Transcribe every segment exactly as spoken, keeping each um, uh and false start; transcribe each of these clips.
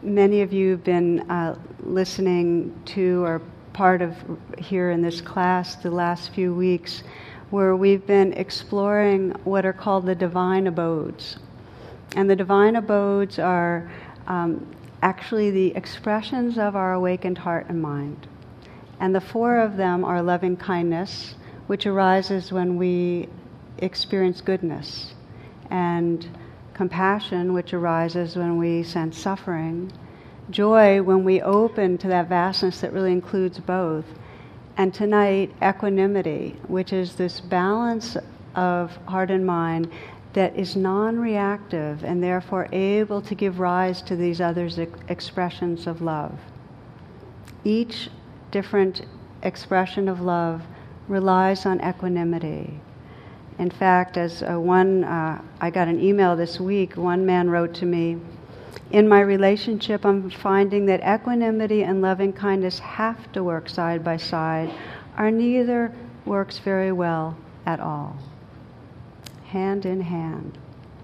many of you have been uh, listening to or part of here in this class the last few weeks, where we've been exploring what are called the divine abodes. And the divine abodes are um, actually the expressions of our awakened heart and mind. And the four of them are loving kindness, which arises when we experience goodness, and compassion, which arises when we sense suffering, joy when we open to that vastness that really includes both, and tonight, equanimity, which is this balance of heart and mind that is non-reactive and therefore able to give rise to these other ex- expressions of love. Each different expression of love relies on equanimity. In fact, as uh, one, uh, I got an email this week, one man wrote to me, "In my relationship, I'm finding that equanimity and loving kindness have to work side by side, or neither works very well at all." Hand in hand.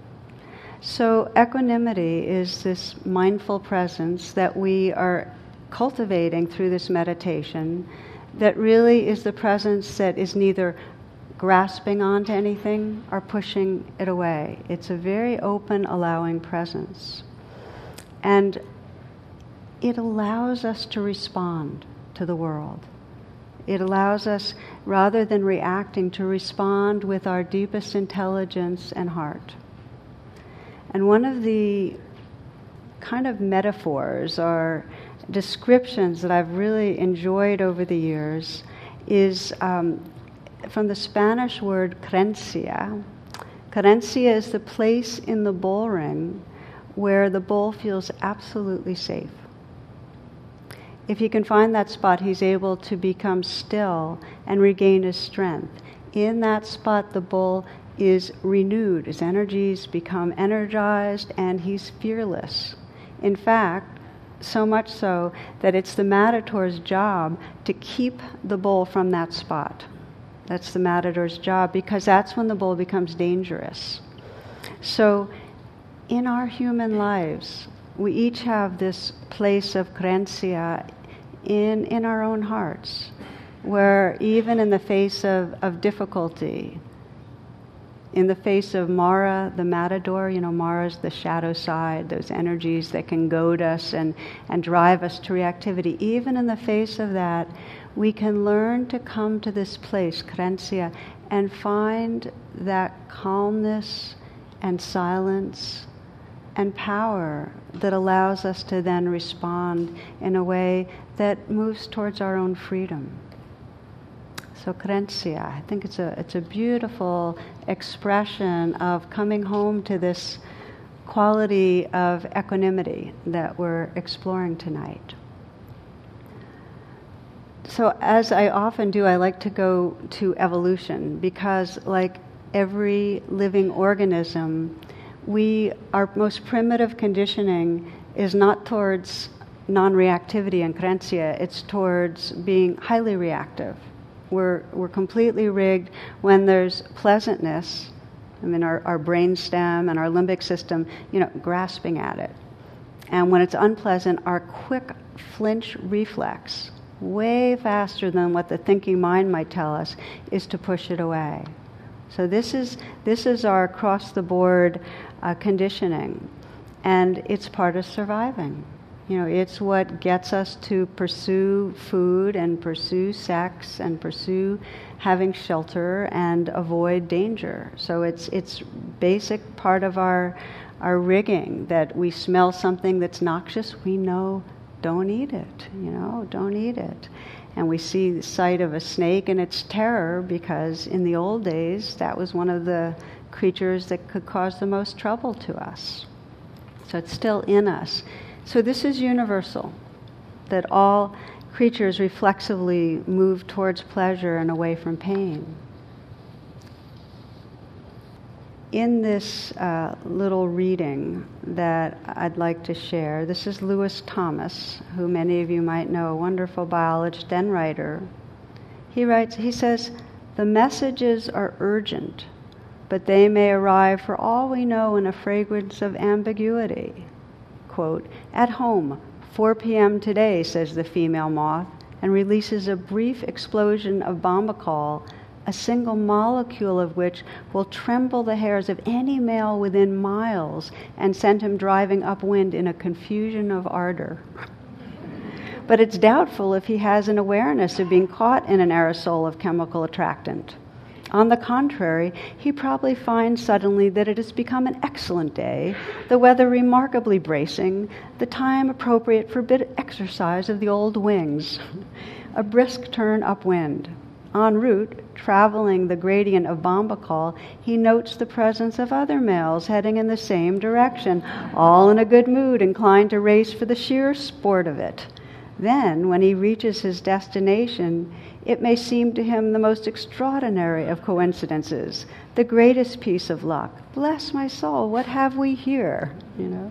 So equanimity is this mindful presence that we are cultivating through this meditation, that really is the presence that is neither grasping onto anything or pushing it away. It's a very open, allowing presence. And it allows us to respond to the world. It allows us, rather than reacting, to respond with our deepest intelligence and heart. And one of the kind of metaphors or descriptions that I've really enjoyed over the years is um, from the Spanish word creencia. Creencia is the place in the bull ring where the bull feels absolutely safe. If he can find that spot, he's able to become still and regain his strength. In that spot, the bull is renewed. His energies become energized, and he's fearless. In fact, so much so that it's the matador's job to keep the bull from that spot. That's the matador's job, because that's when the bull becomes dangerous. So, in our human lives, we each have this place of creencia in, in our own hearts, where even in the face of, of difficulty, in the face of Mara, the matador, you know, Mara's the shadow side, those energies that can goad us and, and drive us to reactivity. Even in the face of that, we can learn to come to this place, creencia, and find that calmness and silence and power that allows us to then respond in a way that moves towards our own freedom. So creencia, I think it's a it's a beautiful expression of coming home to this quality of equanimity that we're exploring tonight. So as I often do, I like to go to evolution, because like every living organism, we our most primitive conditioning is not towards non-reactivity and creencia, it's towards being highly reactive. We're we're completely rigged when there's pleasantness. I mean, our, our brain stem and our limbic system, you know, grasping at it. And when it's unpleasant, our quick flinch reflex, way faster than what the thinking mind might tell us, is to push it away. So this is this is our across-the-board uh, conditioning, and it's part of surviving. You know, it's what gets us to pursue food and pursue sex and pursue having shelter and avoid danger. So it's it's basic part of our our rigging that we smell something that's noxious, we know, don't eat it. You know, don't eat it. And we see the sight of a snake and it's terror, because in the old days that was one of the creatures that could cause the most trouble to us. So it's still in us. So this is universal, that all creatures reflexively move towards pleasure and away from pain. In this uh, little reading that I'd like to share, this is Lewis Thomas, who many of you might know, a wonderful biologist and writer. He writes, he says, "The messages are urgent, but they may arrive for all we know in a fragrance of ambiguity." quote, "At home, four p.m. today," says the female moth, and releases a brief explosion of bombacol, a single molecule of which will tremble the hairs of any male within miles and send him driving upwind in a confusion of ardor. But it's doubtful if he has an awareness of being caught in an aerosol of chemical attractant. On the contrary, he probably finds suddenly that it has become an excellent day, the weather remarkably bracing, the time appropriate for a bit of exercise of the old wings, a brisk turn upwind. En route, traveling the gradient of bombacol, he notes the presence of other males heading in the same direction, all in a good mood, inclined to race for the sheer sport of it. Then, when he reaches his destination, it may seem to him the most extraordinary of coincidences, the greatest piece of luck. Bless my soul, what have we here? You know.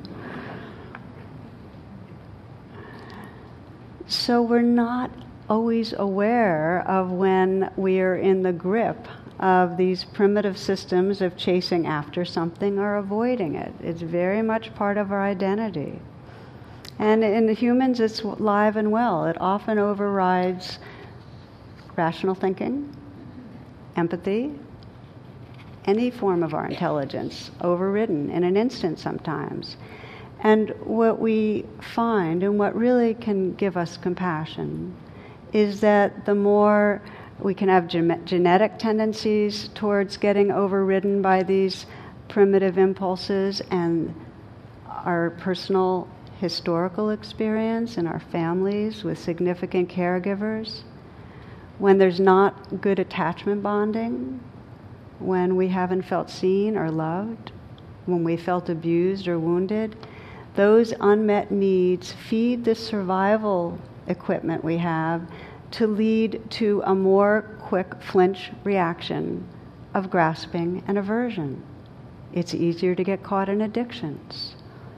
So we're not always aware of when we are in the grip of these primitive systems of chasing after something or avoiding it. It's very much part of our identity. And in humans, it's live and well. It often overrides rational thinking, empathy, any form of our intelligence, overridden in an instant sometimes. And what we find, and what really can give us compassion, is that the more we can have gen- genetic tendencies towards getting overridden by these primitive impulses, and our personal historical experience in our families with significant caregivers, when there's not good attachment bonding, when we haven't felt seen or loved, when we felt abused or wounded, those unmet needs feed the survival equipment we have to lead to a more quick flinch reaction of grasping and aversion. It's easier to get caught in addictions.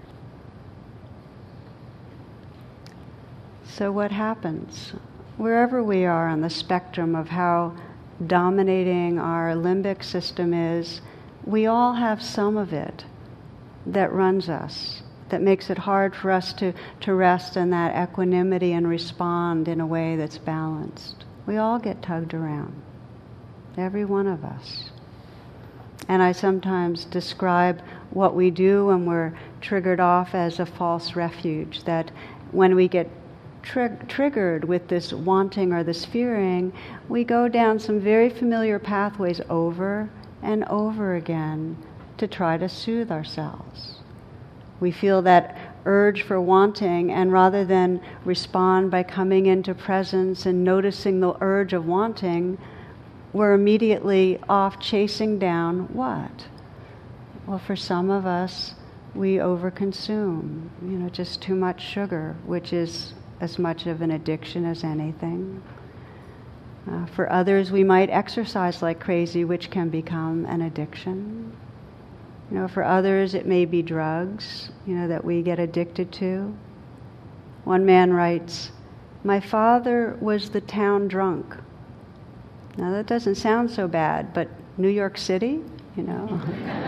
So what happens? Wherever we are on the spectrum of how dominating our limbic system is, we all have some of it that runs us, that makes it hard for us to, to rest in that equanimity and respond in a way that's balanced. We all get tugged around, every one of us. And I sometimes describe what we do when we're triggered off as a false refuge, that when we get Trig- triggered with this wanting or this fearing, we go down some very familiar pathways over and over again to try to soothe ourselves. We feel that urge for wanting, and rather than respond by coming into presence and noticing the urge of wanting, we're immediately off chasing down what? Well, for some of us, we overconsume, you know, just too much sugar, which is as much of an addiction as anything. Uh, for others, we might exercise like crazy, which can become an addiction. You know, for others, it may be drugs, you know, that we get addicted to. One man writes, "My father was the town drunk." Now that doesn't sound so bad, but New York City, you know.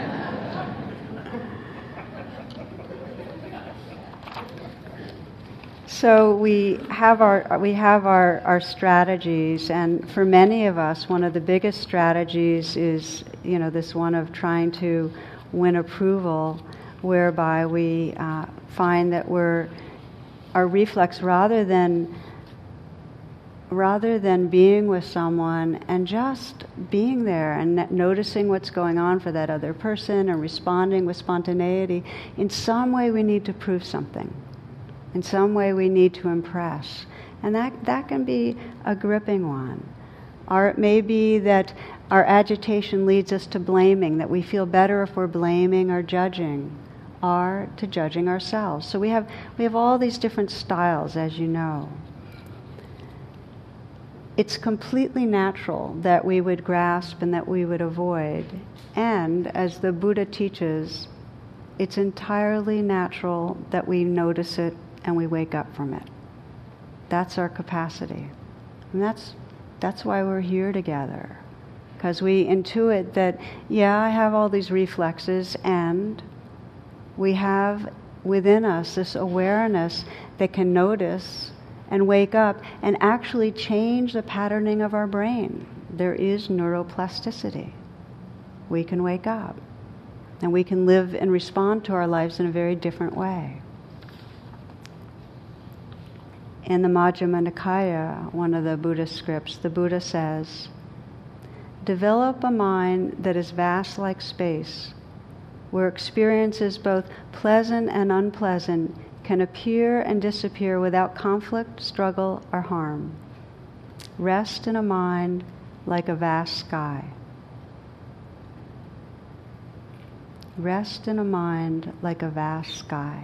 So we have our we have our, our strategies, and for many of us, one of the biggest strategies is, you know, this one of trying to win approval, whereby we uh, find that we're our reflex, rather than rather than being with someone and just being there and n- noticing what's going on for that other person and responding with spontaneity, in some way we need to prove something. In some way we need to impress. And that, that can be a gripping one. Or it may be that our agitation leads us to blaming, that we feel better if we're blaming or judging, or to judging ourselves. So we have we have all these different styles, as you know. It's completely natural that we would grasp and that we would avoid. And as the Buddha teaches, it's entirely natural that we notice it and we wake up from it. That's our capacity. And that's that's why we're here together. Because we intuit that, yeah, I have all these reflexes, and we have within us, this awareness that can notice and wake up and actually change the patterning of our brain. There is neuroplasticity. We can wake up and we can live and respond to our lives in a very different way. In the Majjhima Nikaya, one of the Buddhist scripts, the Buddha says, "Develop a mind that is vast like space, where experiences both pleasant and unpleasant can appear and disappear without conflict, struggle, or harm. Rest in a mind like a vast sky." Rest in a mind like a vast sky.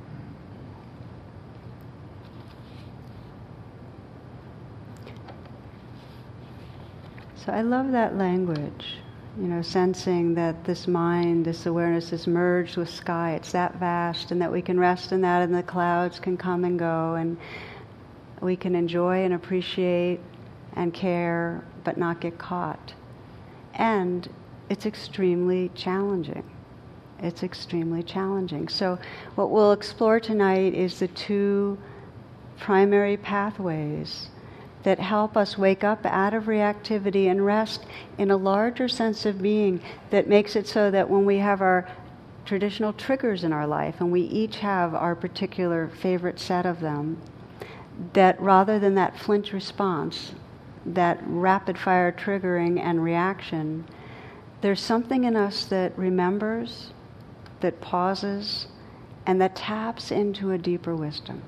So I love that language, you know, sensing that this mind, this awareness is merged with sky. It's that vast, and that we can rest in that, and the clouds can come and go, and we can enjoy and appreciate and care, but not get caught. And it's extremely challenging. It's extremely challenging. So what we'll explore tonight is the two primary pathways that help us wake up out of reactivity and rest in a larger sense of being that makes it so that when we have our traditional triggers in our life, and we each have our particular favorite set of them, that rather than that flinch response, that rapid fire triggering and reaction, there's something in us that remembers, that pauses, and that taps into a deeper wisdom.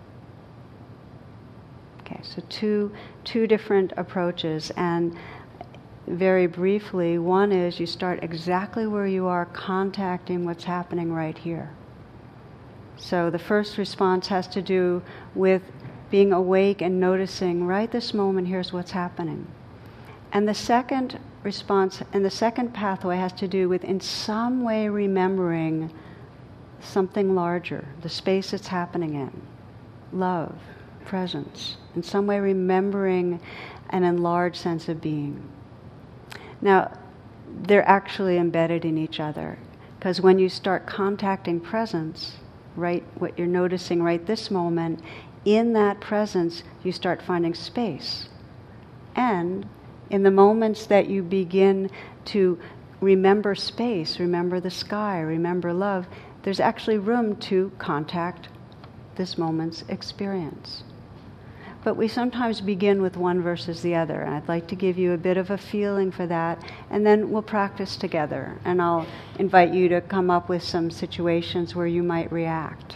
Okay, so two two different approaches, and very briefly, one is you start exactly where you are, contacting what's happening right here. So the first response has to do with being awake and noticing, right this moment, here's what's happening. And the second response, and the second pathway has to do with in some way remembering something larger, the space it's happening in, love, presence, in some way remembering an enlarged sense of being. Now, they're actually embedded in each other, because when you start contacting presence, right, what you're noticing right this moment, in that presence you start finding space. And in the moments that you begin to remember space, remember the sky, remember love, there's actually room to contact this moment's experience. But we sometimes begin with one versus the other, and I'd like to give you a bit of a feeling for that, and then we'll practice together, and I'll invite you to come up with some situations where you might react.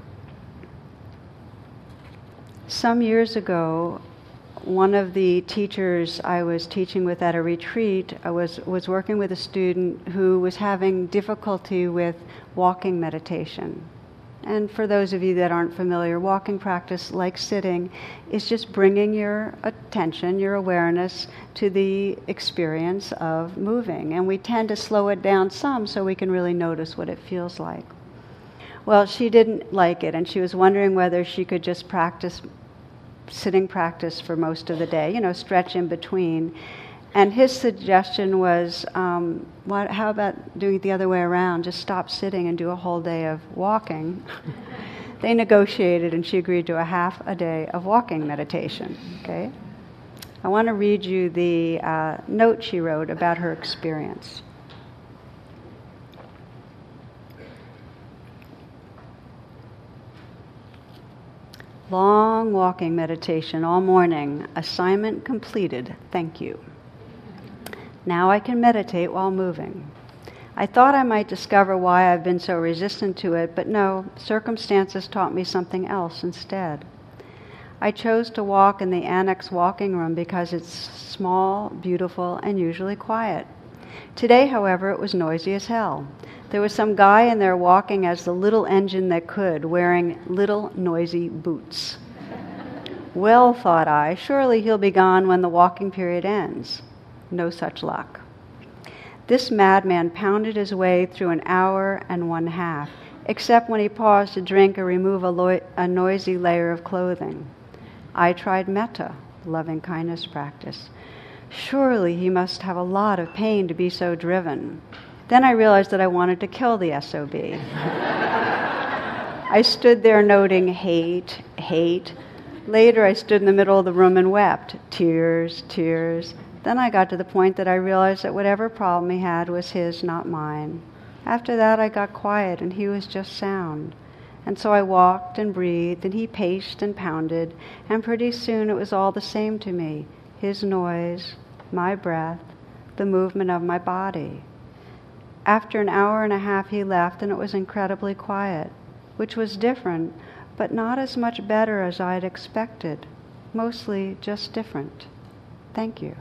Some years ago, one of the teachers I was teaching with at a retreat I was, was working with a student who was having difficulty with walking meditation. And for those of you that aren't familiar, walking practice, like sitting, is just bringing your attention, your awareness, to the experience of moving. And we tend to slow it down some so we can really notice what it feels like. Well, she didn't like it, and she was wondering whether she could just practice sitting practice for most of the day, you know, stretch in between. And his suggestion was, um, what, how about doing it the other way around? Just stop sitting and do a whole day of walking. They negotiated, and she agreed to a half a day of walking meditation. Okay, I want to read you the uh, note she wrote about her experience. Long walking meditation all morning. Assignment completed. Thank you. Now I can meditate while moving. I thought I might discover why I've been so resistant to it, but no, circumstances taught me something else instead. I chose to walk in the annex walking room because it's small, beautiful, and usually quiet. Today, however, it was noisy as hell. There was some guy in there walking as the little engine that could, wearing little noisy boots. Well, thought I, surely he'll be gone when the walking period ends. No such luck. This madman pounded his way through an hour and one half, except when he paused to drink or remove a, lo- a noisy layer of clothing. I tried metta, loving kindness practice. Surely he must have a lot of pain to be so driven. Then I realized that I wanted to kill the S O B. I stood there noting hate, hate. Later, I stood in the middle of the room and wept. Tears, tears. Then I got to the point that I realized that whatever problem he had was his, not mine. After that, I got quiet, and he was just sound. And so I walked and breathed, and he paced and pounded, and pretty soon it was all the same to me. His noise, my breath, the movement of my body. After an hour and a half, he left, and it was incredibly quiet, which was different, but not as much better as I had expected. Mostly just different. Thank you.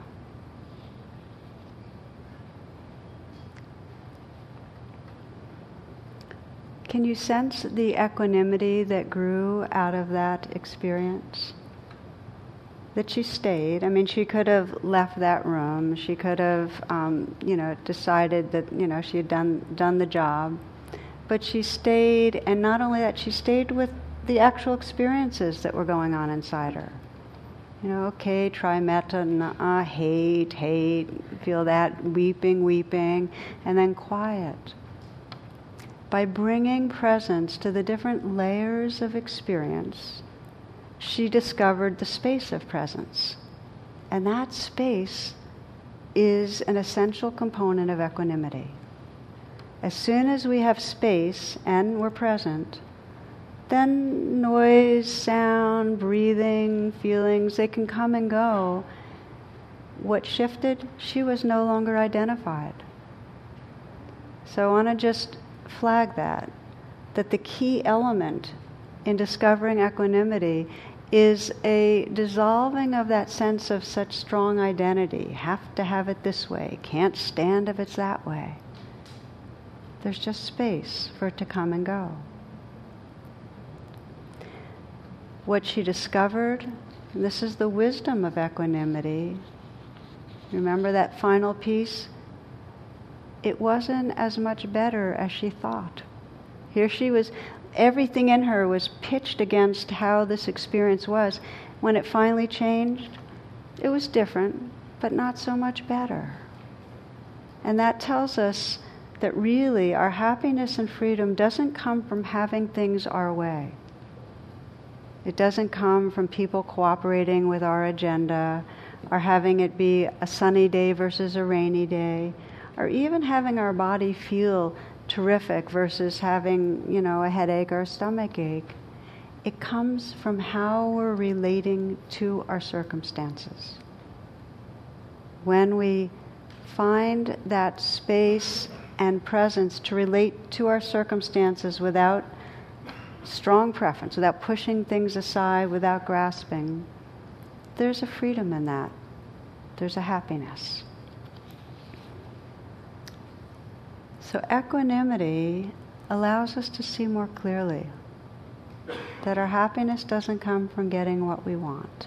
Can you sense the equanimity that grew out of that experience? That she stayed. I mean, she could have left that room. She could have, um, you know, decided that, you know, she had done done the job. But she stayed, and not only that, she stayed with the actual experiences that were going on inside her. You know, okay, try metta, uh, hate, hate, feel that, weeping, weeping, and then quiet. By bringing presence to the different layers of experience, she discovered the space of presence. And that space is an essential component of equanimity. As soon as we have space and we're present, then noise, sound, breathing, feelings, they can come and go. What shifted? She was no longer identified. So I want to just flag that, that the key element in discovering equanimity is a dissolving of that sense of such strong identity. Have to have it this way. Can't stand if it's that way. There's just space for it to come and go. What she discovered, and this is the wisdom of equanimity. Remember that final piece? It wasn't as much better as she thought. Here she was, everything in her was pitched against how this experience was. When it finally changed, it was different, but not so much better. And that tells us that really our happiness and freedom doesn't come from having things our way. It doesn't come from people cooperating with our agenda, or having it be a sunny day versus a rainy day, or even having our body feel terrific versus having, you know, a headache or a stomach ache. It comes from how we're relating to our circumstances. When we find that space and presence to relate to our circumstances without strong preference, without pushing things aside, without grasping, there's a freedom in that. There's a happiness. So equanimity allows us to see more clearly that our happiness doesn't come from getting what we want.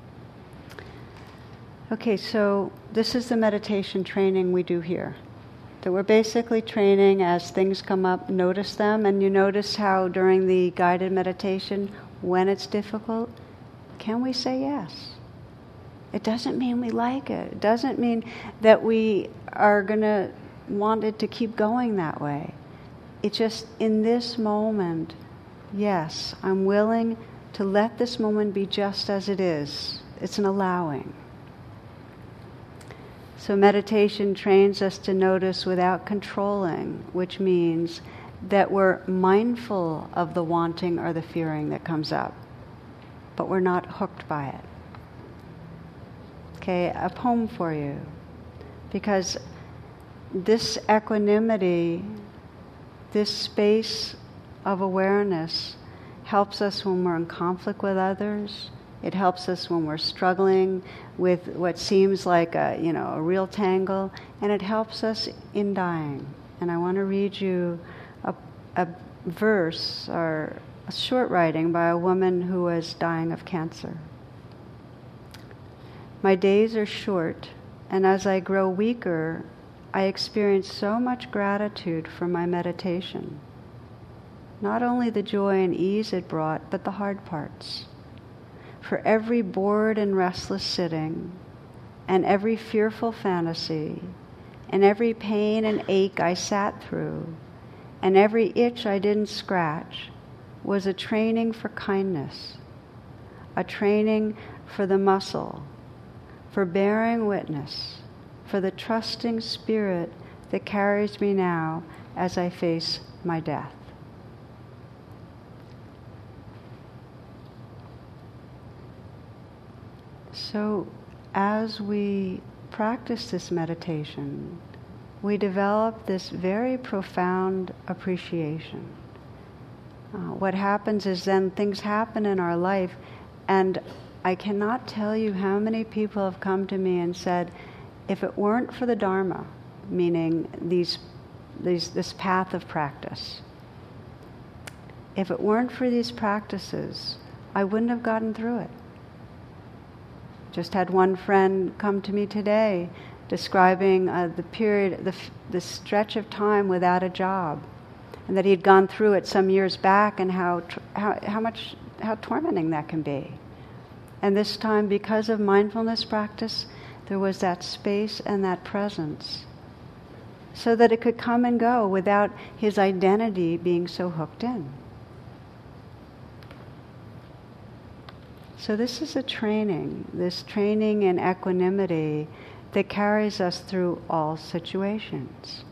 Okay, so this is the meditation training we do here. That we're basically training as things come up, notice them, and you notice how during the guided meditation, when it's difficult, can we say yes? It doesn't mean we like it. It doesn't mean that we are going to want it to keep going that way. It's just in this moment, yes, I'm willing to let this moment be just as it is. It's an allowing. So meditation trains us to notice without controlling, which means that we're mindful of the wanting or the fearing that comes up, but we're not hooked by it. Okay, a poem for you. Because this equanimity, this space of awareness helps us when we're in conflict with others. It helps us when we're struggling with what seems like a, you know, a real tangle, and it helps us in dying. And I want to read you a, a verse or a short writing by a woman who was dying of cancer. My days are short, and as I grow weaker, I experience so much gratitude for my meditation. Not only the joy and ease it brought, but the hard parts. For every bored and restless sitting, and every fearful fantasy, and every pain and ache I sat through, and every itch I didn't scratch, was a training for kindness, a training for the muscle, for bearing witness, for the trusting spirit that carries me now as I face my death. So as we practice this meditation, we develop this very profound appreciation. Uh, what happens is then things happen in our life, and I cannot tell you how many people have come to me and said, if it weren't for the Dharma, meaning these, these, this path of practice, if it weren't for these practices, I wouldn't have gotten through it. Just had one friend come to me today describing uh, the period, the, the stretch of time without a job, and that he'd gone through it some years back, and how how how much how tormenting that can be. And this time, because of mindfulness practice, there was that space and that presence, so that it could come and go without his identity being so hooked in. So this is a training, this training in equanimity that carries us through all situations.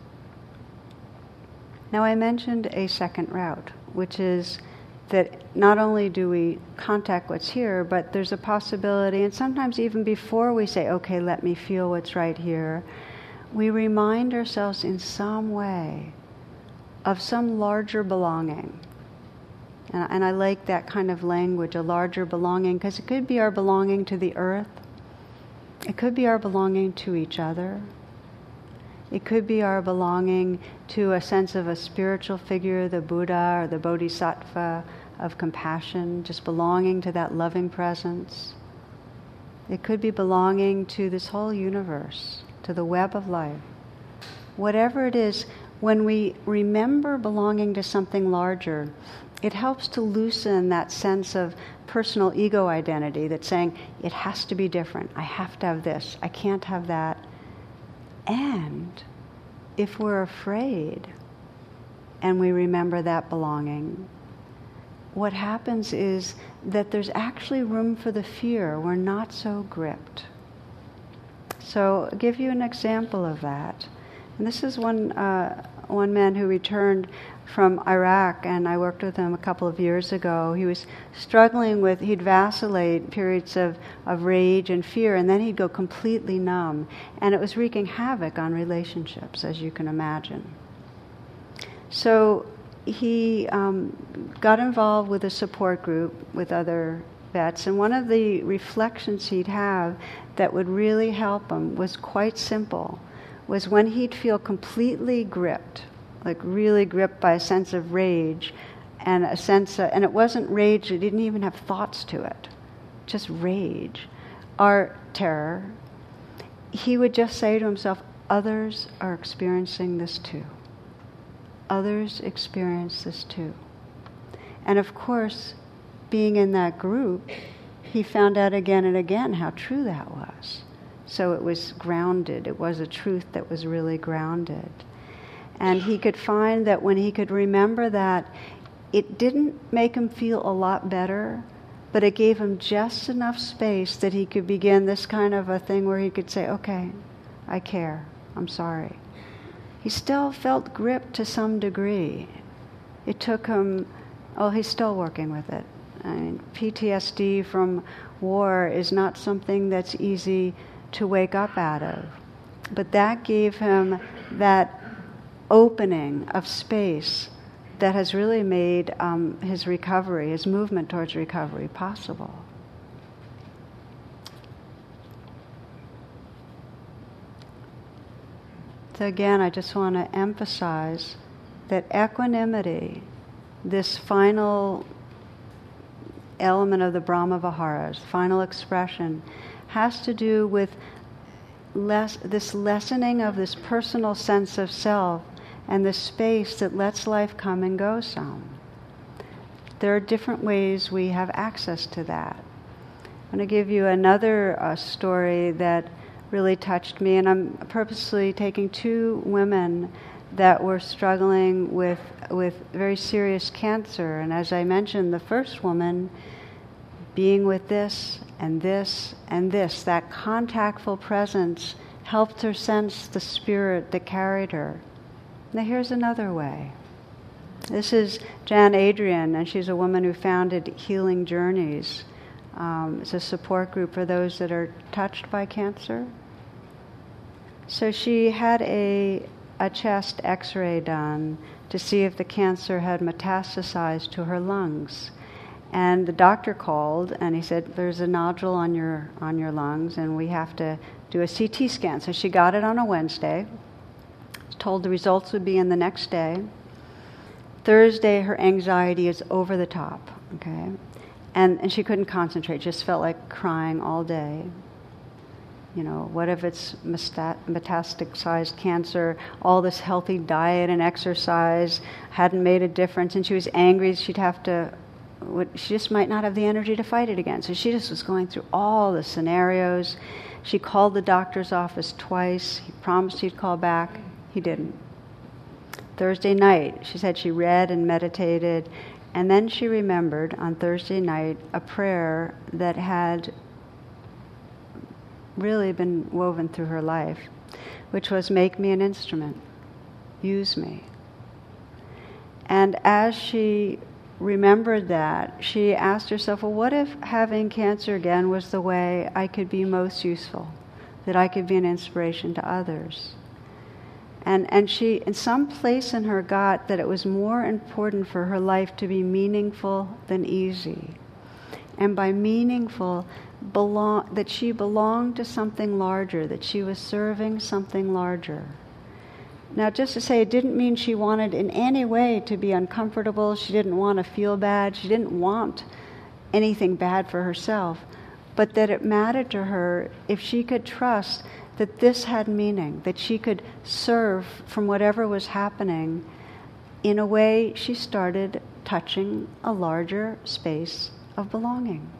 Now, I mentioned a second route, which is that not only do we contact what's here, but there's a possibility, and sometimes even before we say, okay, let me feel what's right here, we remind ourselves in some way of some larger belonging. And, and I like that kind of language, a larger belonging, because it could be our belonging to the earth. It could be our belonging to each other. It could be our belonging to a sense of a spiritual figure, the Buddha or the Bodhisattva of compassion, just belonging to that loving presence. It could be belonging to this whole universe, to the web of life. Whatever it is, when we remember belonging to something larger, it helps to loosen that sense of personal ego identity that's saying, it has to be different. I have to have this. I can't have that. And if we're afraid and we remember that belonging, what happens is that there's actually room for the fear. We're not so gripped. So I'll give you an example of that. And this is one uh, one man who returned from Iraq, and I worked with him a couple of years ago. He was struggling with, he'd vacillate periods of, of rage and fear, and then he'd go completely numb. And it was wreaking havoc on relationships, as you can imagine. So he um, got involved with a support group with other vets, and one of the reflections he'd have that would really help him was quite simple, was when he'd feel completely gripped, like really gripped by a sense of rage, and a sense of, and it wasn't rage, it didn't even have thoughts to it, just rage, or terror, he would just say to himself, others are experiencing this too. Others experience this too. And of course, being in that group, he found out again and again how true that was. So it was grounded. It was a truth that was really grounded. And he could find that when he could remember that, it didn't make him feel a lot better, but it gave him just enough space that he could begin this kind of a thing where he could say, okay, I care, I'm sorry. He still felt gripped to some degree. It took him, oh, he's still working with it. I mean, P T S D from war is not something that's easy to wake up out of. But that gave him that opening of space that has really made um, his recovery, his movement towards recovery possible. So again, I just want to emphasize that equanimity, this final element of the Brahma Viharas, final expression, has to do with less, this lessening of this personal sense of self and the space that lets life come and go some. There are different ways we have access to that. I'm going to give you another uh, story that really touched me, and I'm purposely taking two women that were struggling with with very serious cancer. And as I mentioned, the first woman, being with this and this and this, that contactful presence helped her sense the spirit that carried her. Now here's another way. This is Jan Adrian, and she's a woman who founded Healing Journeys. Um, it's a support group for those that are touched by cancer. So she had a, a chest x-ray done to see if the cancer had metastasized to her lungs. And the doctor called and he said, there's a nodule on your on your lungs and we have to do a C T scan. So she got it on a Wednesday, told the results would be in the next day. Thursday, her anxiety is over the top, okay? And, and she couldn't concentrate, just felt like crying all day. You know, what if it's metastatic-sized cancer, all this healthy diet and exercise hadn't made a difference, and she was angry, she'd have to, she just might not have the energy to fight it again. So she just was going through all the scenarios. She called the doctor's office twice. He promised he'd call back. He didn't. Thursday night, she said she read and meditated, and then she remembered on Thursday night a prayer that had really been woven through her life, which was, make me an instrument, use me. And as she remembered that, she asked herself, well, what if having cancer again was the way I could be most useful, that I could be an inspiration to others? And and she, in some place in her, got that it was more important for her life to be meaningful than easy. And by meaningful, belong, that she belonged to something larger, that she was serving something larger. Now, just to say, it didn't mean she wanted in any way to be uncomfortable. She didn't want to feel bad. She didn't want anything bad for herself. But that it mattered to her if she could trust that this had meaning, that she could serve from whatever was happening. In a way, she started touching a larger space of belonging.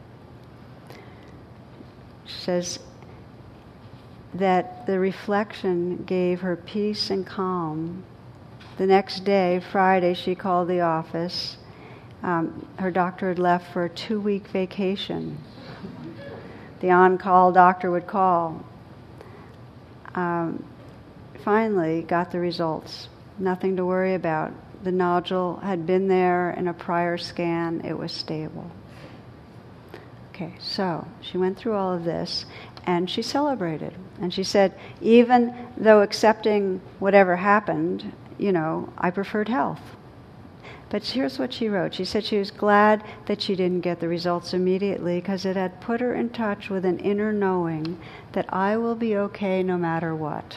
She says that the reflection gave her peace and calm. The next day, Friday, she called the office. Um, her doctor had left for a two-week vacation. The on-call doctor would call. Um, finally got the results. Nothing to worry about. The nodule had been there in a prior scan. It was stable. Okay, so she went through all of this and she celebrated. And she said, even though accepting whatever happened, you know, I preferred health. But here's what she wrote. She said she was glad that she didn't get the results immediately because it had put her in touch with an inner knowing that I will be okay no matter what.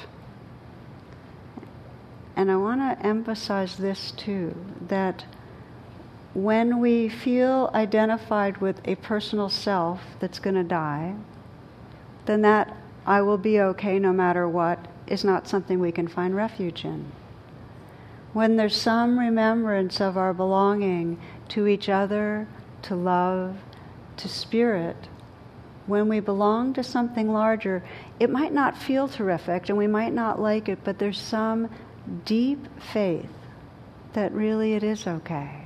And I want to emphasize this too, that when we feel identified with a personal self that's going to die, then that I will be okay no matter what is not something we can find refuge in. When there's some remembrance of our belonging to each other, to love, to spirit, when we belong to something larger, it might not feel terrific and we might not like it, but there's some deep faith that really it is okay.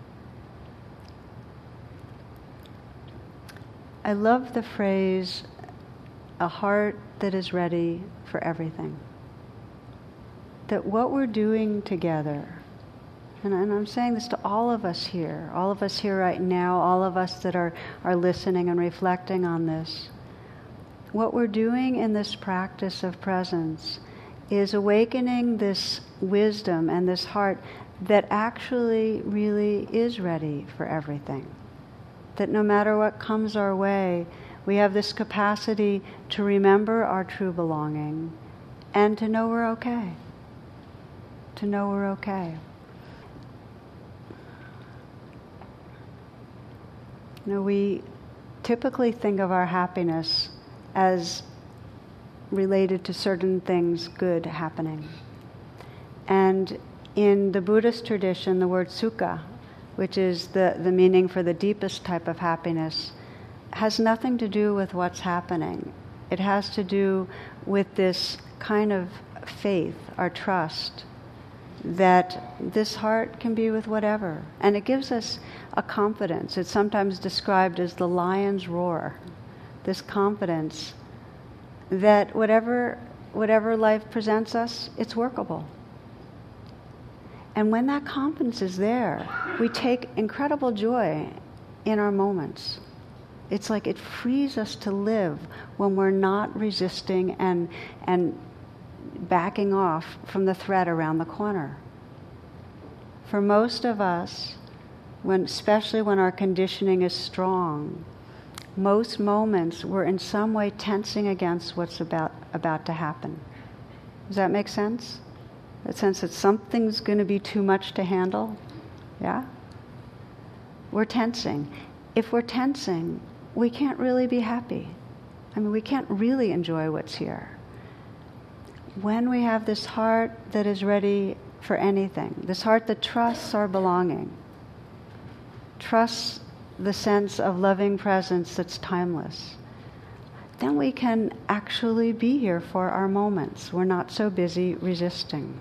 I love the phrase, a heart that is ready for everything. That what we're doing together, and, and I'm saying this to all of us here, all of us here right now, all of us that are, are listening and reflecting on this, what we're doing in this practice of presence is awakening this wisdom and this heart that actually really is ready for everything. That no matter what comes our way, we have this capacity to remember our true belonging and to know we're okay. To know we're okay. You know, we typically think of our happiness as related to certain things good happening. And in the Buddhist tradition, the word sukha, which is the, the meaning for the deepest type of happiness, has nothing to do with what's happening. It has to do with this kind of faith, our trust, that this heart can be with whatever. And it gives us a confidence. It's sometimes described as the lion's roar. This confidence that whatever whatever life presents us, it's workable. And when that confidence is there, we take incredible joy in our moments. It's like it frees us to live when we're not resisting and and backing off from the threat around the corner. For most of us, when, especially when our conditioning is strong, most moments we're in some way tensing against what's about, about to happen. Does that make sense? That sense that something's going to be too much to handle? Yeah? We're tensing. If we're tensing, we can't really be happy. I mean, we can't really enjoy what's here. When we have this heart that is ready for anything, this heart that trusts our belonging, trusts the sense of loving presence that's timeless, then we can actually be here for our moments. We're not so busy resisting.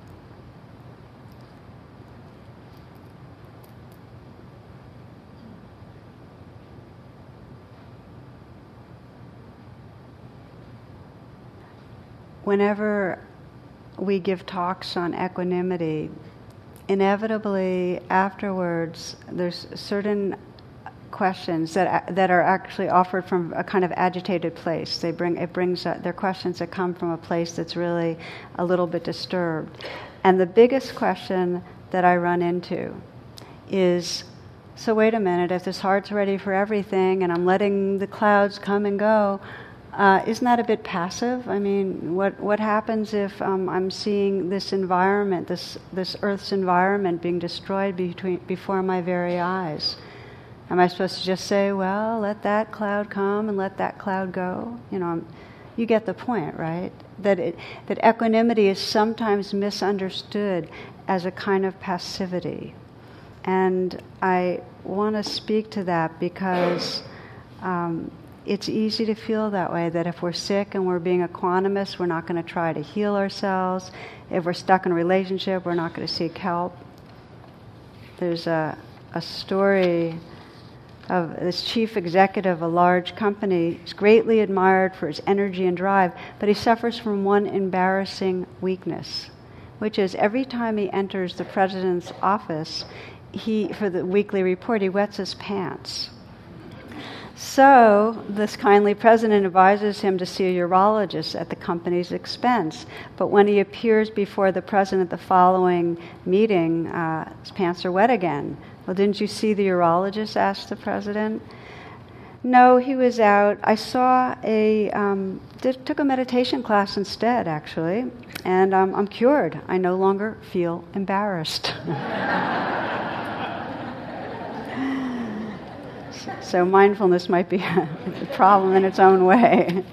Whenever we give talks on equanimity, inevitably afterwards there's certain questions that that are actually offered from a kind of agitated place. They bring it brings uh, they're questions that come from a place that's really a little bit disturbed. And the biggest question that I run into is, so wait a minute, if this heart's ready for everything and I'm letting the clouds come and go, Uh, isn't that a bit passive? I mean, what what happens if um, I'm seeing this environment, this this Earth's environment being destroyed between, before my very eyes? Am I supposed to just say, well, let that cloud come and let that cloud go? You know, I'm, you get the point, right? That it, that equanimity is sometimes misunderstood as a kind of passivity. And I want to speak to that because Um, it's easy to feel that way, that if we're sick and we're being equanimous, we're not going to try to heal ourselves. If we're stuck in a relationship, we're not going to seek help. There's a, a story of this chief executive of a large company. He's greatly admired for his energy and drive, but he suffers from one embarrassing weakness, which is every time he enters the president's office, he, for the weekly report, he wets his pants. So this kindly president advises him to see a urologist at the company's expense. But when he appears before the president the following meeting, uh, his pants are wet again. Well, didn't you see the urologist? Asked the president. No, he was out. I saw a, um, did, took a meditation class instead, actually, and um, I'm cured. I no longer feel embarrassed. So mindfulness might be a problem in its own way.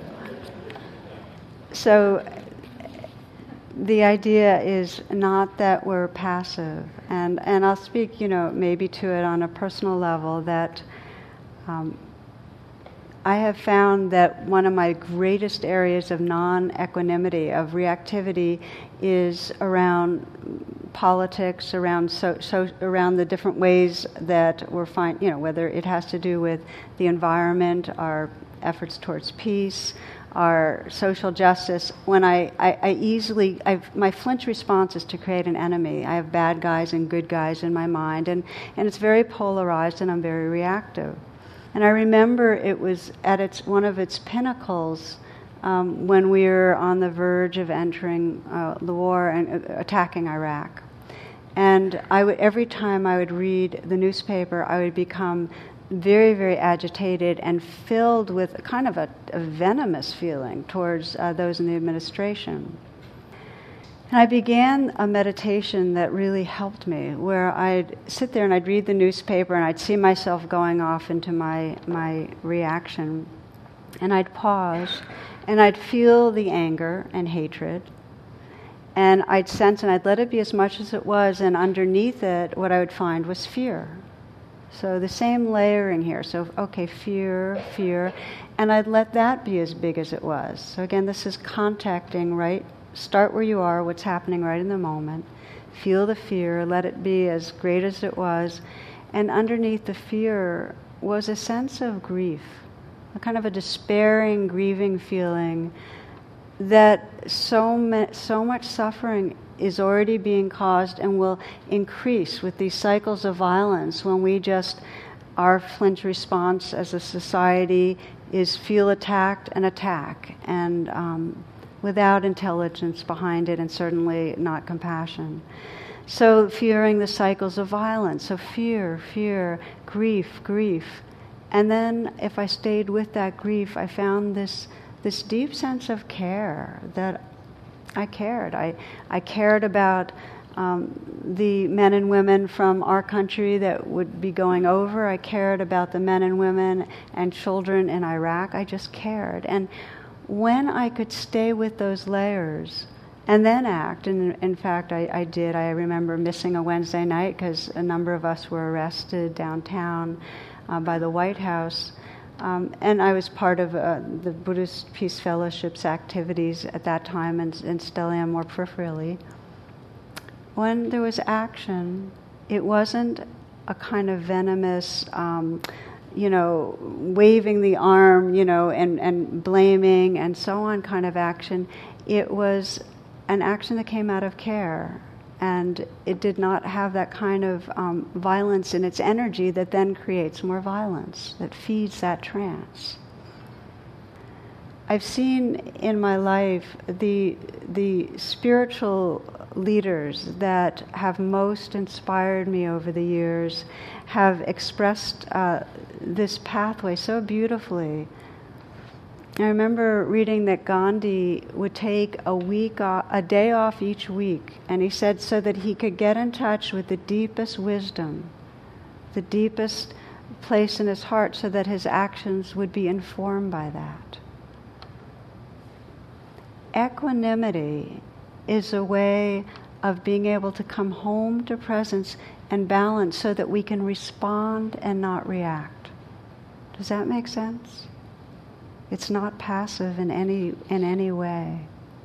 So the idea is not that we're passive. And, and I'll speak, you know, maybe to it on a personal level, that um, I have found that one of my greatest areas of non-equanimity, of reactivity, is around politics, around so, so around the different ways that we're find, you know, whether it has to do with the environment, our efforts towards peace, our social justice. When I, I, I easily, I've, my flinch response is to create an enemy. I have bad guys and good guys in my mind, and, and it's very polarized, and I'm very reactive. And I remember it was at its one of its pinnacles um, when we were on the verge of entering uh, the war and uh, attacking Iraq. And I would, every time I would read the newspaper, I would become very, very agitated and filled with a kind of a, a venomous feeling towards uh, those in the administration. And I began a meditation that really helped me, where I'd sit there and I'd read the newspaper and I'd see myself going off into my, my reaction. And I'd pause and I'd feel the anger and hatred. And I'd sense and I'd let it be as much as it was, and underneath it, what I would find was fear. So the same layering here. So, okay, fear, fear. And I'd let that be as big as it was. So again, this is contacting, right? Start where you are, what's happening right in the moment. feel the fear, let it be as great as it was. And underneath the fear was a sense of grief, a kind of a despairing, grieving feeling that so, ma- so much suffering is already being caused and will increase with these cycles of violence when we just, our flinch response as a society is feel attacked and attack, and um, without intelligence behind it, and certainly not compassion. So fearing the cycles of violence, so fear, fear, grief, grief. And then if I stayed with that grief, I found this this deep sense of care, that I cared. I, I cared about um, the men and women from our country that would be going over. I cared about the men and women and children in Iraq. I just cared. And when I could stay with those layers and then act, and in fact I, I did. I remember missing a Wednesday night because a number of us were arrested downtown uh, by the White House. Um, and I was part of uh, the Buddhist Peace Fellowship's activities at that time, and, and still am more peripherally. When there was action, it wasn't a kind of venomous, um, you know, waving the arm, you know, and, and blaming and so on kind of action. It was an action that came out of care. And it did not have that kind of um, violence in its energy that then creates more violence, that feeds that trance. I've seen in my life the the spiritual leaders that have most inspired me over the years have expressed uh, this pathway so beautifully. I remember reading that Gandhi would take a week, off, a day off each week, and he said so that he could get in touch with the deepest wisdom, the deepest place in his heart, so that his actions would be informed by that. Equanimity is a way of being able to come home to presence and balance so that we can respond and not react. Does that make sense? It's not passive in any in any way.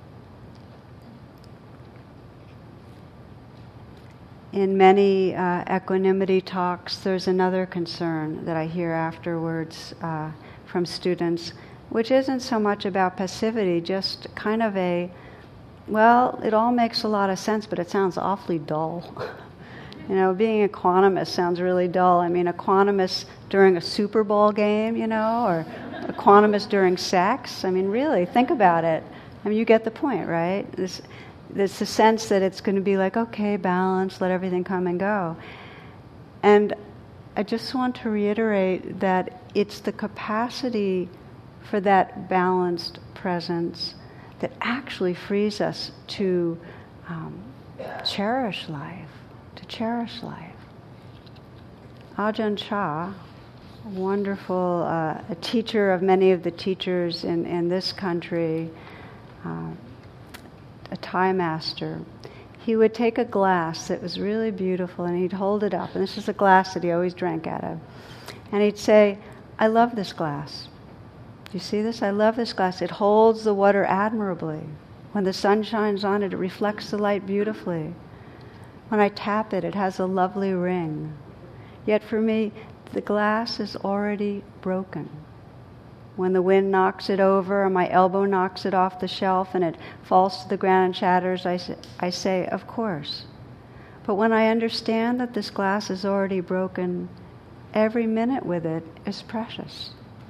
In many uh, equanimity talks, there's another concern that I hear afterwards uh, from students, which isn't so much about passivity, just kind of a, well, it all makes a lot of sense, but it sounds awfully dull. You know, being equanimous sounds really dull. I mean, equanimous during a Super Bowl game, you know, or equanimous during sex. I mean, really, think about it. I mean, you get the point, right? This, this the sense that it's going to be like, okay, balance, let everything come and go. And I just want to reiterate that it's the capacity for that balanced presence that actually frees us to um, cherish life, to cherish life. Ajahn Chah, a wonderful uh, a teacher of many of the teachers in, in this country, uh, a Thai master, he would take a glass that was really beautiful and he'd hold it up. And this is a glass that he always drank out of. And he'd say, I love this glass. Do you see this? I love this glass. It holds the water admirably. When the sun shines on it, it reflects the light beautifully. When I tap it, it has a lovely ring. Yet for me, the glass is already broken. When the wind knocks it over or my elbow knocks it off the shelf and it falls to the ground and shatters, I say, I say, of course. But when I understand that this glass is already broken, every minute with it is precious.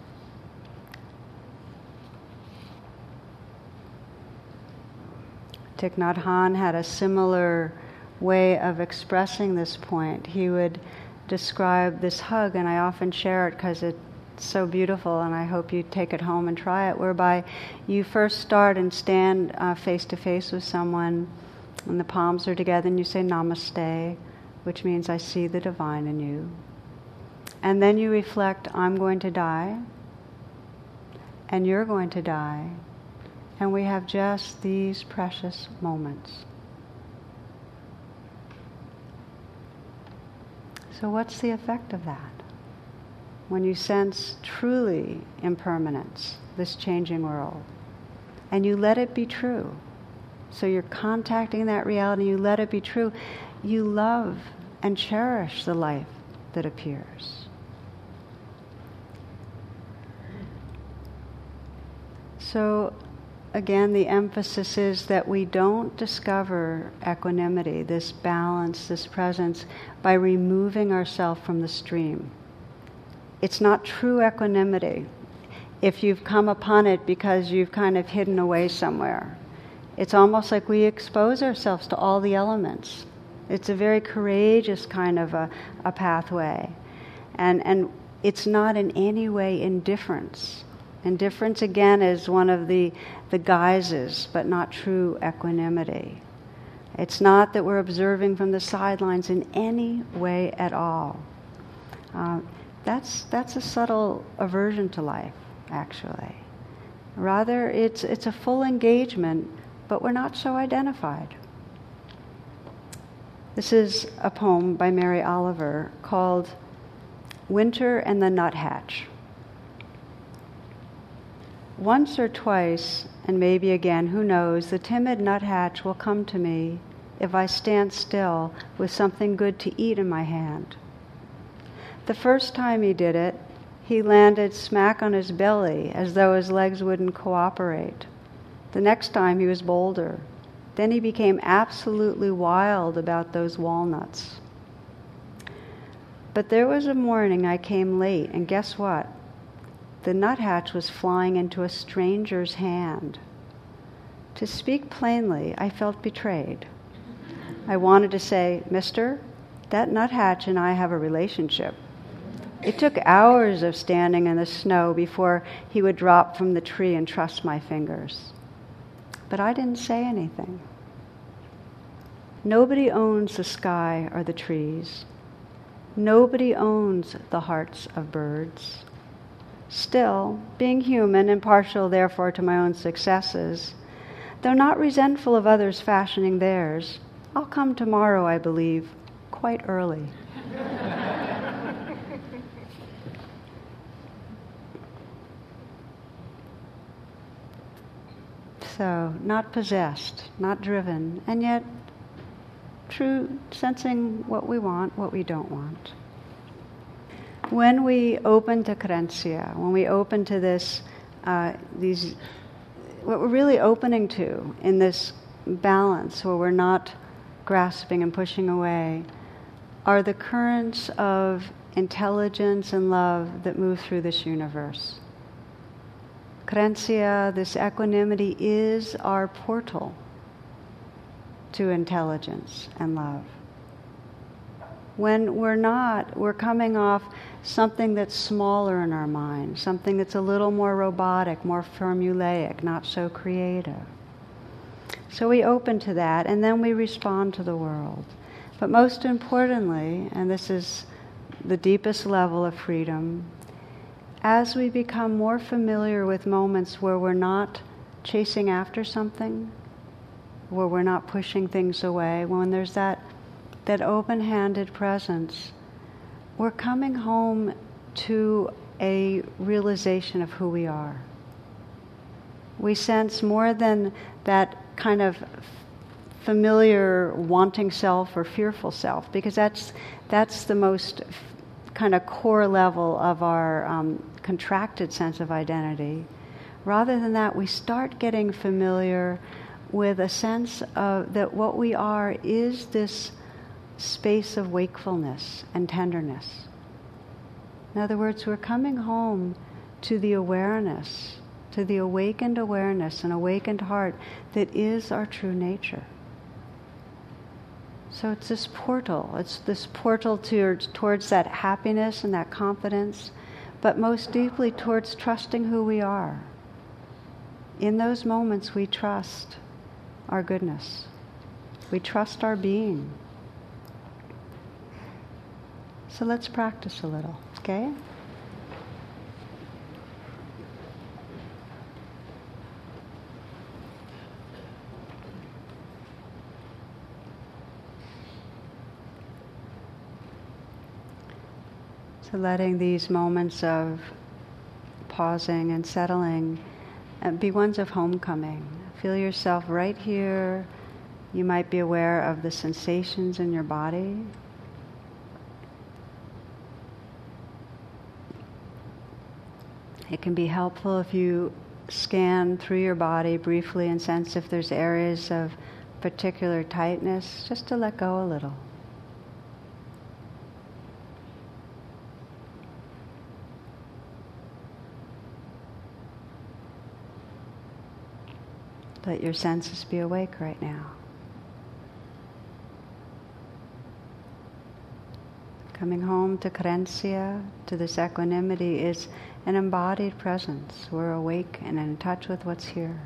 Thich Nhat Hanh had a similar way of expressing this point. He would describe this hug, and I often share it because it's so beautiful, and I hope you take it home and try it, whereby you first start and stand uh, face to face with someone, and the palms are together, and you say namaste, which means I see the divine in you. And then you reflect, I'm going to die, and you're going to die, and we have just these precious moments. So what's the effect of that? When you sense truly impermanence, this changing world, and you let it be true. So you're contacting that reality, you let it be true. You love and cherish the life that appears. So again, the emphasis is that we don't discover equanimity, this balance, this presence, by removing ourselves from the stream. It's not true equanimity if you've come upon it because you've kind of hidden away somewhere. It's almost like we expose ourselves to all the elements. It's a very courageous kind of a, a pathway. And, and it's not in any way indifference. Indifference, again, is one of the, the guises, but not true equanimity. It's not that we're observing from the sidelines in any way at all. Uh, that's, that's a subtle aversion to life, actually. Rather, it's, it's a full engagement, but we're not so identified. This is a poem by Mary Oliver called Winter and the Nuthatch. Once or twice, and maybe again, who knows, the timid nuthatch will come to me if I stand still with something good to eat in my hand. The first time he did it, he landed smack on his belly as though his legs wouldn't cooperate. The next time he was bolder. Then he became absolutely wild about those walnuts. But there was a morning I came late, and guess what? The nuthatch was flying into a stranger's hand. To speak plainly, I felt betrayed. I wanted to say, Mister, that nuthatch and I have a relationship. It took hours of standing in the snow before he would drop from the tree and trust my fingers. But I didn't say anything. Nobody owns the sky or the trees. Nobody owns the hearts of birds. Still, being human and partial therefore to my own successes, though not resentful of others fashioning theirs, I'll come tomorrow, I believe, quite early. So, not possessed, not driven, and yet true, sensing what we want, what we don't want. When we open to Querencia, when we open to this, uh, these, what we're really opening to in this balance where we're not grasping and pushing away, are the currents of intelligence and love that move through this universe. Querencia, this equanimity, is our portal to intelligence and love. When we're not, we're coming off something that's smaller in our mind, something that's a little more robotic, more formulaic, not so creative. So we open to that, and then we respond to the world. But most importantly, and this is the deepest level of freedom, as we become more familiar with moments where we're not chasing after something, where we're not pushing things away, when there's that that open-handed presence, we're coming home to a realization of who we are. We sense more than that kind of familiar wanting self or fearful self, because that's that's the most kind of core level of our um, contracted sense of identity. Rather than that, we start getting familiar with a sense of that what we are is this space of wakefulness and tenderness. In other words, we're coming home to the awareness, to the awakened awareness and awakened heart that is our true nature. So it's this portal, it's this portal towards, towards that happiness and that confidence, but most deeply towards trusting who we are. In those moments we trust our goodness. We trust our being. So let's practice a little, okay? So letting these moments of pausing and settling uh, be ones of homecoming. feel yourself right here. You might be aware of the sensations in your body. It can be helpful if you scan through your body briefly and sense if there's areas of particular tightness, just to let go a little. Let your senses be awake right now. Coming home to Carencia, to this equanimity, is an embodied presence. We're awake and in touch with what's here.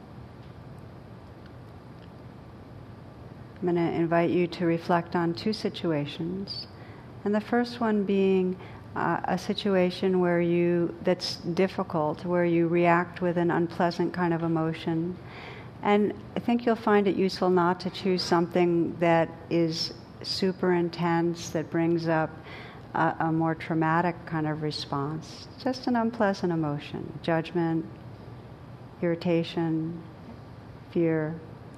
I'm going to invite you to reflect on two situations. And the first one being uh, a situation where you that's difficult, where you react with an unpleasant kind of emotion. And I think you'll find it useful not to choose something that is super intense, that brings up a, a more traumatic kind of response. Just an unpleasant emotion, judgment, irritation, fear.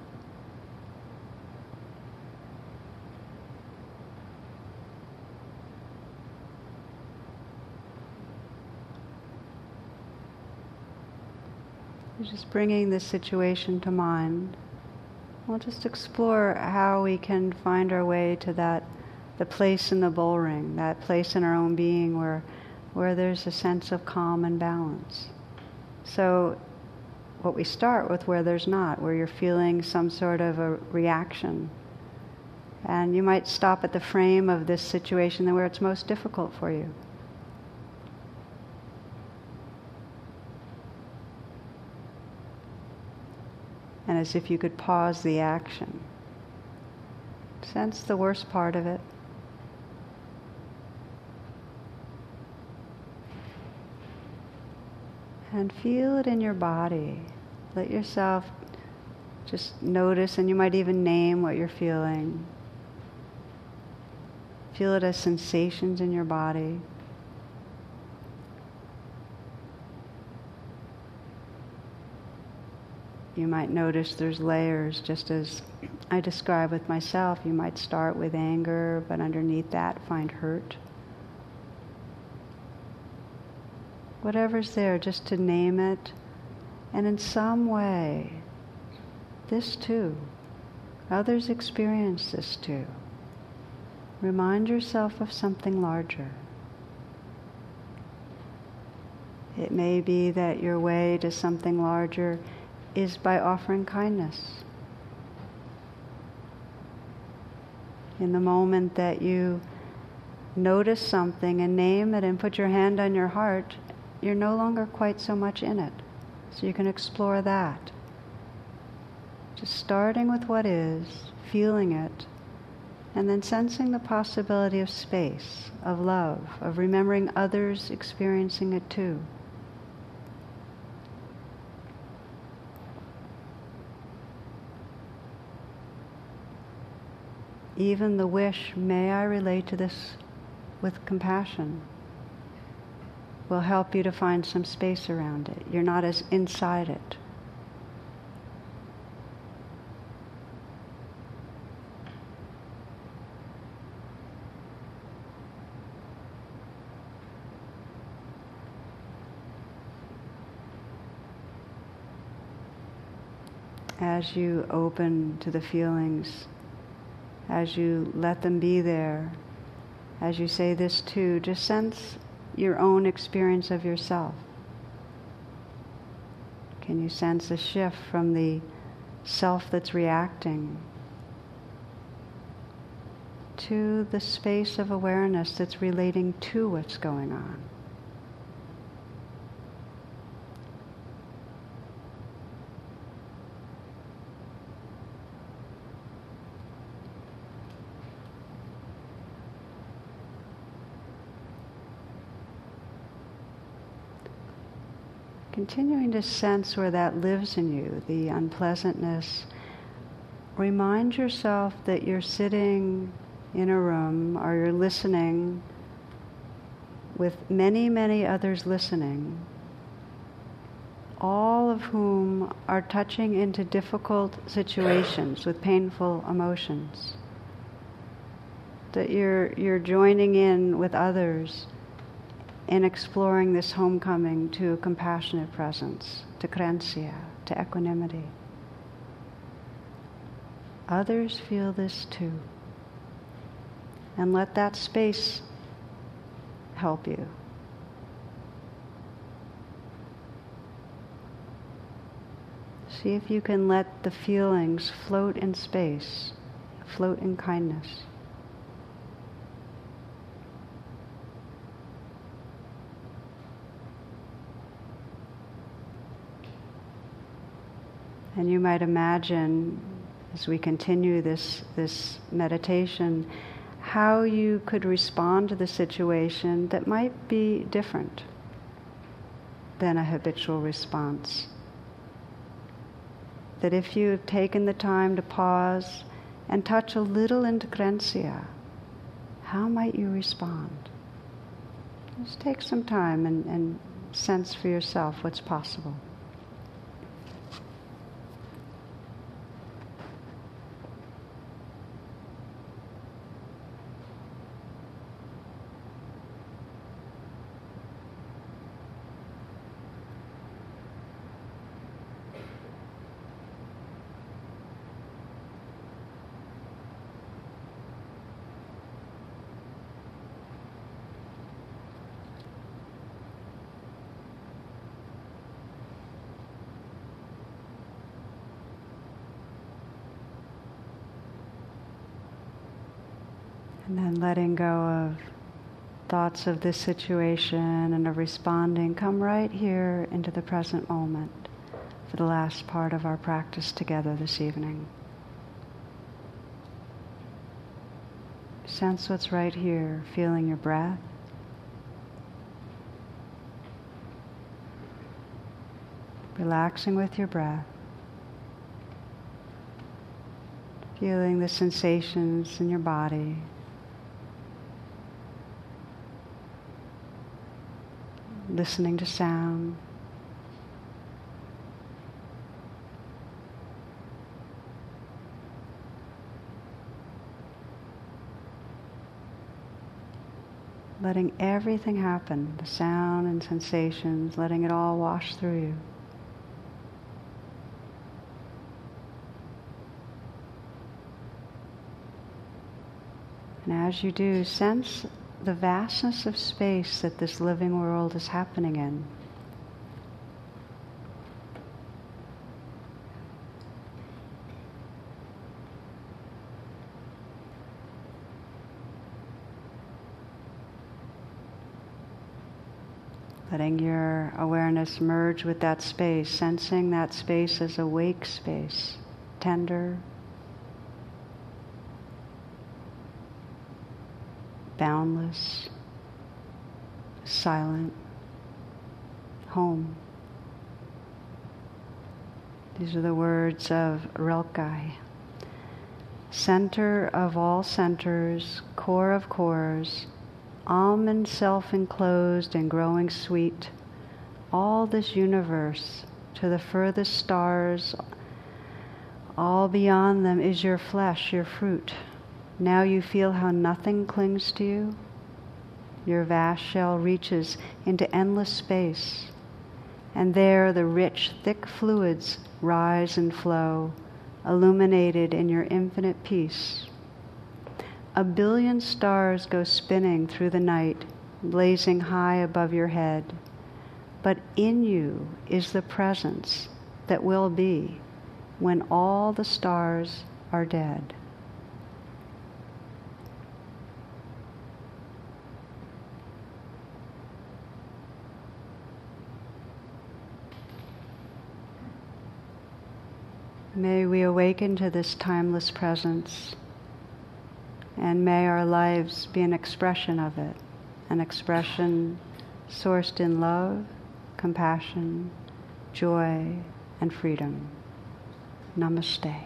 Just bringing this situation to mind. We'll just explore how we can find our way to that, the place in the bull ring, that place in our own being where, where there's a sense of calm and balance. So, what we start with where there's not, where you're feeling some sort of a reaction. And you might stop at the frame of this situation where it's most difficult for you. And as if you could pause the action. Sense the worst part of it. And feel it in your body. Let yourself just notice, and you might even name what you're feeling. Feel it as sensations in your body. You might notice there's layers, just as I describe with myself. You might start with anger, but underneath that find hurt. Whatever's there, just to name it. And in some way, this too, others experience this too. Remind yourself of something larger. It may be that your way to something larger is by offering kindness. In the moment that you notice something and name it and put your hand on your heart, you're no longer quite so much in it. So you can explore that. Just starting with what is, feeling it, and then sensing the possibility of space, of love, of remembering others experiencing it too. Even the wish, may I relate to this with compassion, will help you to find some space around it. You're not as inside it. As you open to the feelings, as you let them be there, as you say this too, just sense your own experience of yourself. Can you sense a shift from the self that's reacting to the space of awareness that's relating to what's going on? Continuing to sense where that lives in you, the unpleasantness. Remind yourself that you're sitting in a room or you're listening with many, many others listening, all of whom are touching into difficult situations with painful emotions. That you're, you're joining in with others in exploring this homecoming to compassionate presence, to krensia, to equanimity. Others feel this too. And let that space help you. See if you can let the feelings float in space, float in kindness. And you might imagine, as we continue this, this meditation, how you could respond to the situation that might be different than a habitual response. That if you've taken the time to pause and touch a little into krensia, how might you respond? Just take some time and, and sense for yourself what's possible. And then letting go of thoughts of this situation and of responding, come right here into the present moment for the last part of our practice together this evening. Sense what's right here, feeling your breath. Relaxing with your breath. Feeling the sensations in your body. Listening to sound. Letting everything happen, the sound and sensations, letting it all wash through you. And as you do, sense the vastness of space that this living world is happening in. Letting your awareness merge with that space, sensing that space as awake space, tender, boundless, silent, home. These are the words of Rilke. Center of all centers, core of cores, almond self-enclosed and growing sweet, all this universe to the furthest stars, all beyond them is your flesh, your fruit. Now you feel how nothing clings to you. Your vast shell reaches into endless space, and there the rich, thick fluids rise and flow, illuminated in your infinite peace. A billion stars go spinning through the night, blazing high above your head. But in you is the presence that will be when all the stars are dead. May we awaken to this timeless presence, and may our lives be an expression of it, an expression sourced in love, compassion, joy, and freedom. Namaste.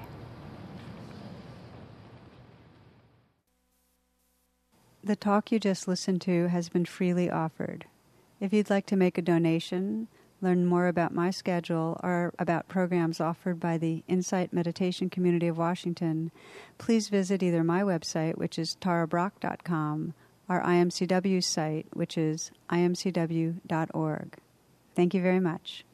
The talk you just listened to has been freely offered. If you'd like to make a donation, learn more about my schedule or about programs offered by the Insight Meditation Community of Washington, please visit either my website, which is tara brach dot com, or I M C W's site, which is I M C W dot org. Thank you very much.